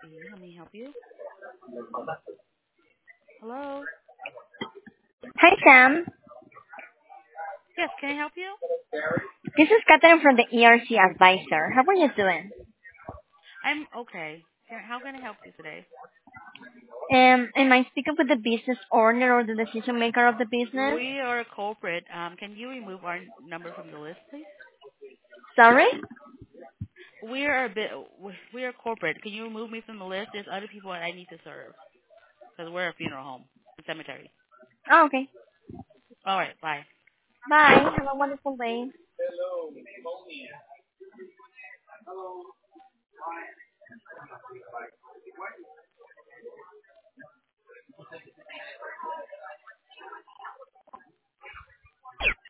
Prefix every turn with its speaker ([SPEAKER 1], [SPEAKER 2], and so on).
[SPEAKER 1] speaking. How may I help you? Hello?
[SPEAKER 2] Hi, Sam.
[SPEAKER 1] Yes, can I help you?
[SPEAKER 2] This is Catherine from the ERC Advisor. How are you doing?
[SPEAKER 1] I'm okay. How can I help you today?
[SPEAKER 2] Am I speaking with the business owner or the decision maker of the business?
[SPEAKER 1] We are a corporate. Can you remove our number from the list, please?
[SPEAKER 2] Sorry?
[SPEAKER 1] We are a bit. We are corporate. Can you remove me from the list? There's other people I need to serve because we're a funeral home, a cemetery.
[SPEAKER 2] Oh, okay.
[SPEAKER 1] All right. Bye.
[SPEAKER 2] Bye. Have a wonderful day.